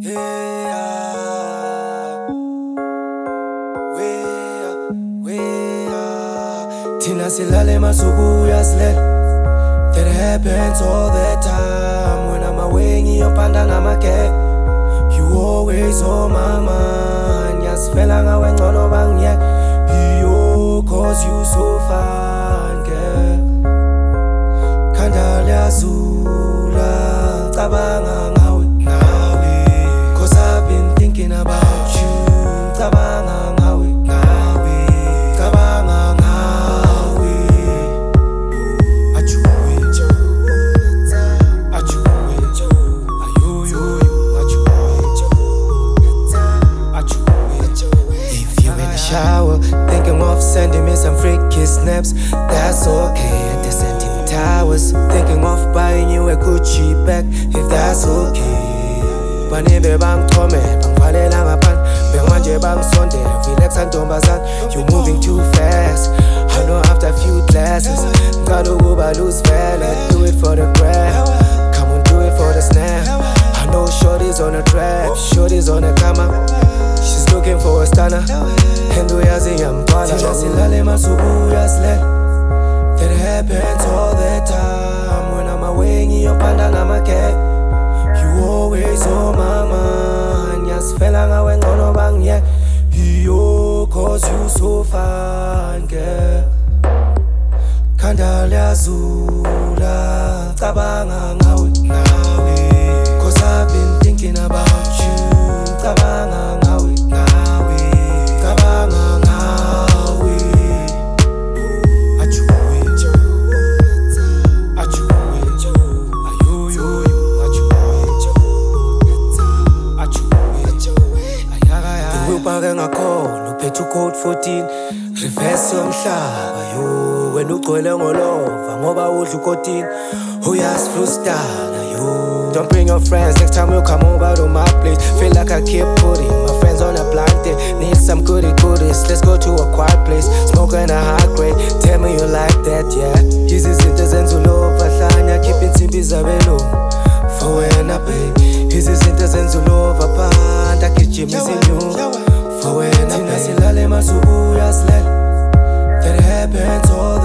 Tina silale masubu yasilela. That happens all the time. When I'm away in your panda namake, you always on my mind. Yas felanga when no bang yet. You cause you so fine, girl. Kandalia zula, tabanga ngawe. Cause I've been thinking about you. Tabanga ngawe. Tabanga ngawe. Shower, thinking of sending me some freaky snaps. That's okay, at the sending towers. Thinking of buying you a Gucci bag, if that's okay. Banebe bang tome, bang vale langa pan. Bang wanje bang sonde, relax and dombazan. You're moving too fast, I know after a few glasses. Gotta go by lose value, do it for the grab. Come on, do it for the snap. I know shorty's on the trap, shorty's on the come up. She's looking for a stunner. Hendo yazi yampala. Tina silale masubu yasilela. That happens all the time. When I'm away in your panda namake, you always on my mind. Yas felanga when no bang yeah. Yo, cause you so fine, girl. Kandalia zula, tabanga ngawe. Cause I've been thinking about you. Tabanga ngawe. Tabanga ngawe. Achuwe. Achuwe. Ayoyo. Achuwe. Ayagaya. Ubake ngakhona uphethe code 14. Reverse yomhlaba yo. Wena ugcwele ngolova ngoba udla ukotini. Uyasifrustana yo. Don't bring your friends, next time you come over to my place. Feel like I keep putting my friends on a blind date. Need some goody goodies, let's go to a quiet place. Smoking a high grade, tell me you like that, yeah. Hizi zinto zenza ulova hlanya, keep insimbi zabelo for wena baby. Hizi zinto zenza ulova panda, gijimisa inyuka for wena baby. Tina silale masubu yasilela. That happens all